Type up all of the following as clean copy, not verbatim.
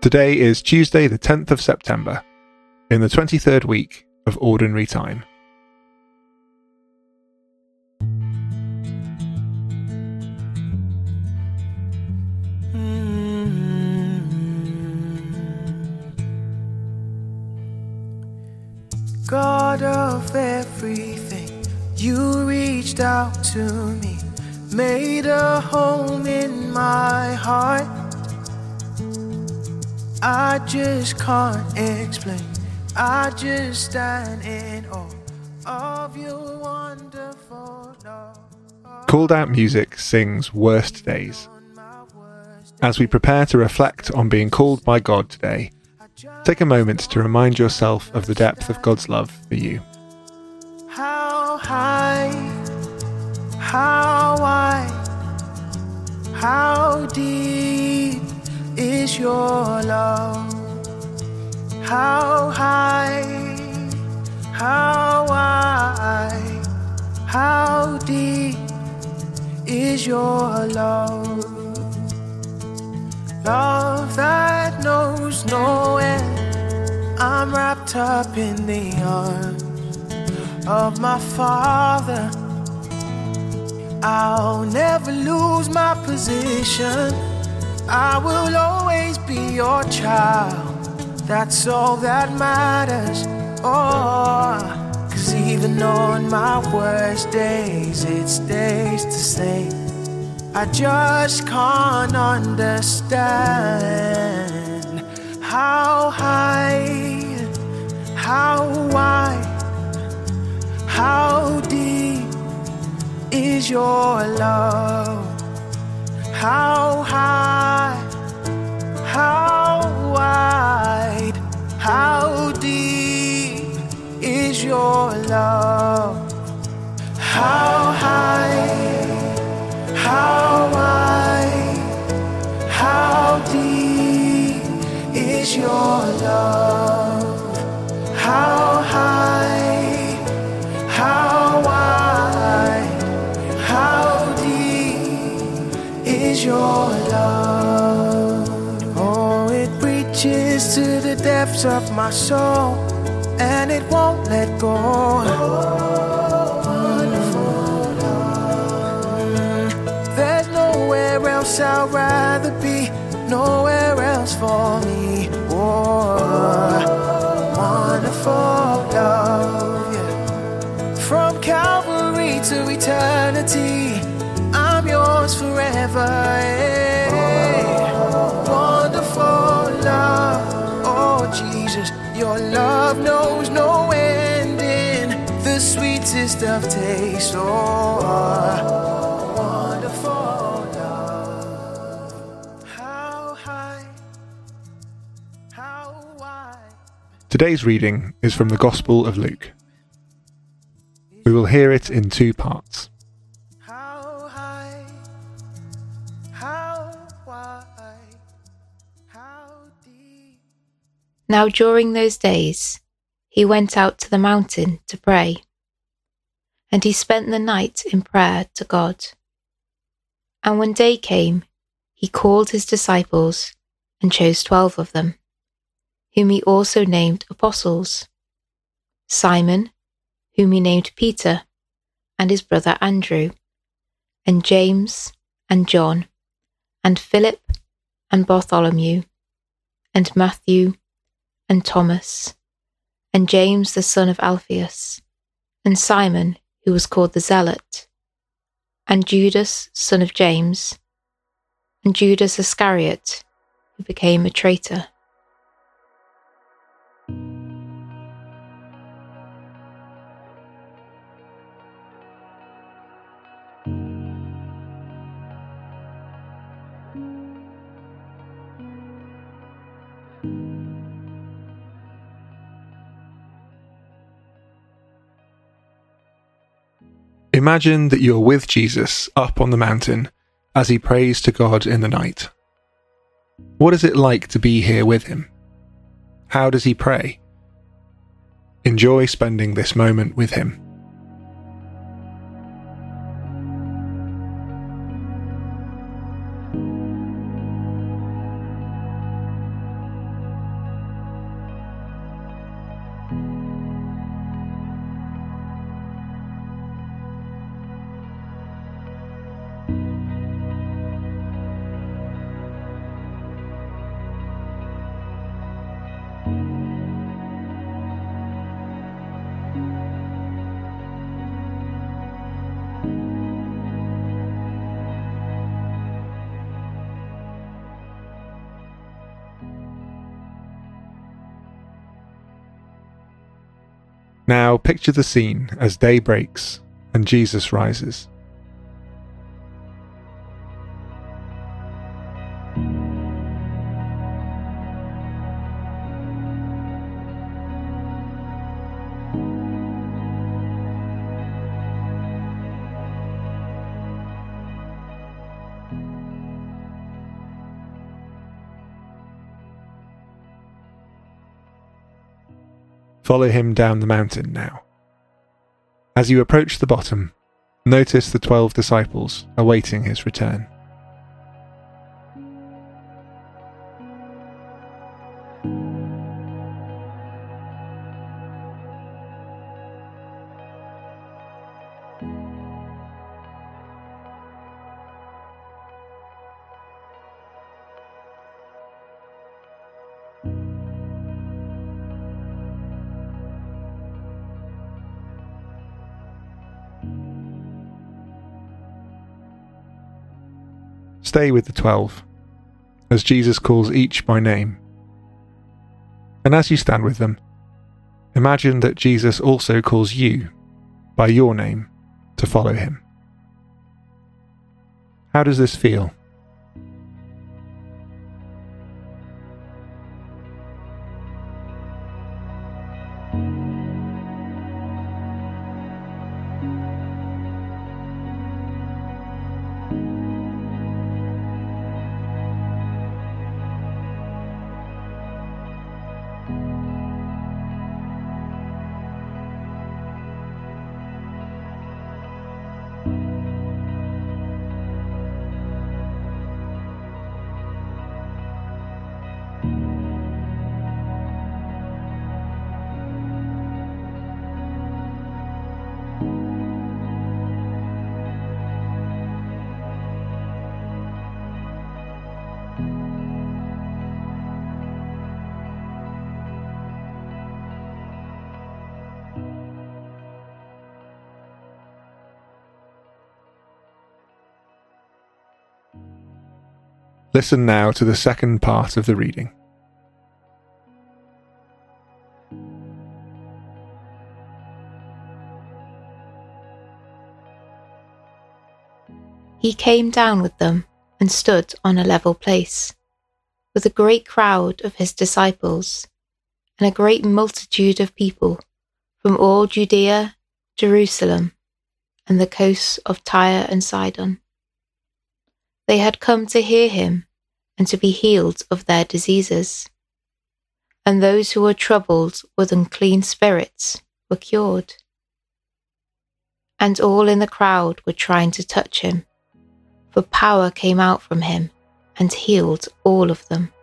Today is Tuesday the 10th of September, in the 23rd week of Ordinary Time. God of everything, you reached out to me, made a home in my heart. I just can't explain, I just stand in awe of your wonderful love. Called Out Music sings Worst Days. As we prepare to reflect on being called by God today, take a moment to remind yourself of the depth of God's love for you. How high, how wide, how deep is your love? How high, how wide, how deep is your love? Love that knows no end. I'm wrapped up in the arms of my Father. I'll never lose my position. I will always be your child. That's all that matters. Oh, 'cause even on my worst days, it stays the same. I just can't understand how high, how wide, how deep is your love? How high, how wide, how deep is your love? How high, how wide, how deep is your love? How high, how wide, how deep is your love? Oh, it reaches to the depths of my soul, and it won't let go. Nowhere else I'd rather be, nowhere else for me. Oh, wonderful love, yeah. From Calvary to eternity, I'm yours forever, yeah. Wonderful love, oh Jesus, your love knows no ending, the sweetest of tastes, oh. Today's reading is from the Gospel of Luke. We will hear it in two parts. How high, how wide, how deep. Now during those days, he went out to the mountain to pray, and he spent the night in prayer to God. And when day came, he called his disciples and chose 12 of them, whom he also named apostles: Simon, whom he named Peter, and his brother Andrew, and James, and John, and Philip, and Bartholomew, and Matthew, and Thomas, and James the son of Alphaeus, and Simon, who was called the Zealot, and Judas, son of James, and Judas Iscariot, who became a traitor. Imagine that you're with Jesus up on the mountain as he prays to God in the night. What is it like to be here with him? How does he pray? Enjoy spending this moment with him. Now picture the scene as day breaks and Jesus rises. Follow him down the mountain now. As you approach the bottom, notice the 12 disciples awaiting his return. Stay with the 12, as Jesus calls each by name. And as you stand with them, imagine that Jesus also calls you by your name to follow him. How does this feel? Listen now to the second part of the reading. He came down with them and stood on a level place, with a great crowd of his disciples, and a great multitude of people from all Judea, Jerusalem, and the coasts of Tyre and Sidon. They had come to hear him and to be healed of their diseases. And those who were troubled with unclean spirits were cured. And all in the crowd were trying to touch him, for power came out from him and healed all of them.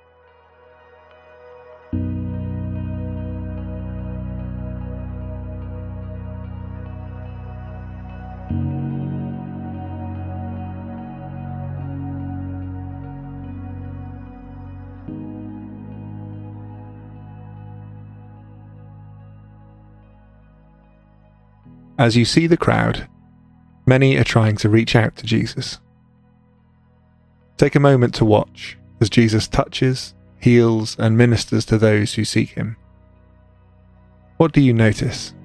As you see the crowd, many are trying to reach out to Jesus. Take a moment to watch as Jesus touches, heals, and ministers to those who seek him. What do you notice?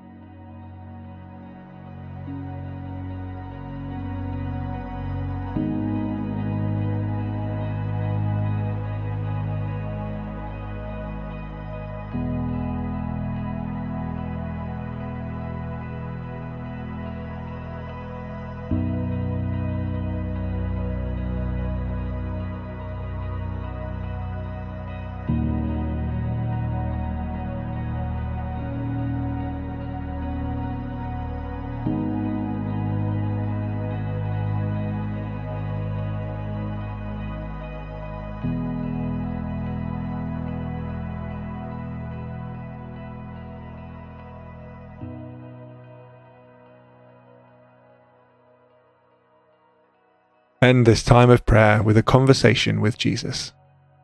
End this time of prayer with a conversation with Jesus.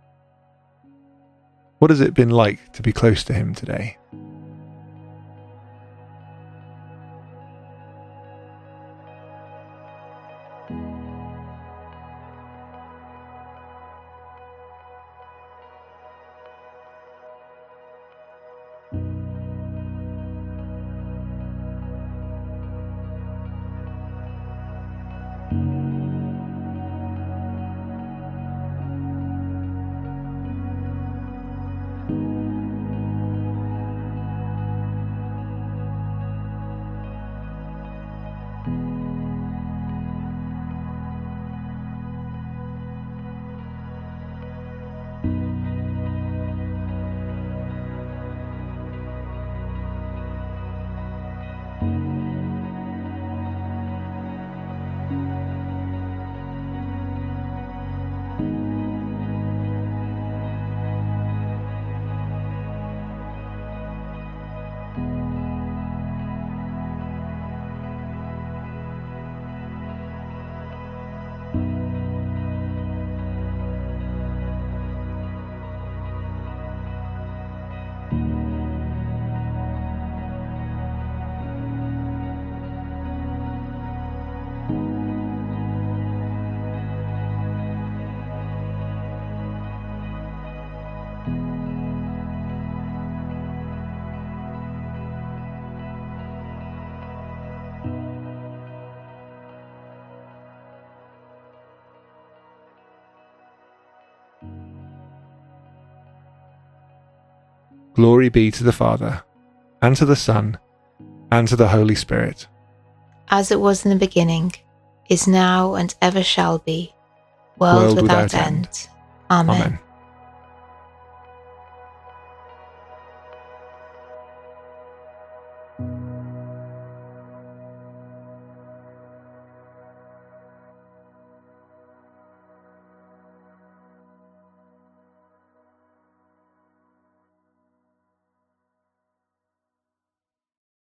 What has it been like to be close to him today? Glory be to the Father, and to the Son, and to the Holy Spirit. As it was in the beginning, is now, and ever shall be, world without end. Amen.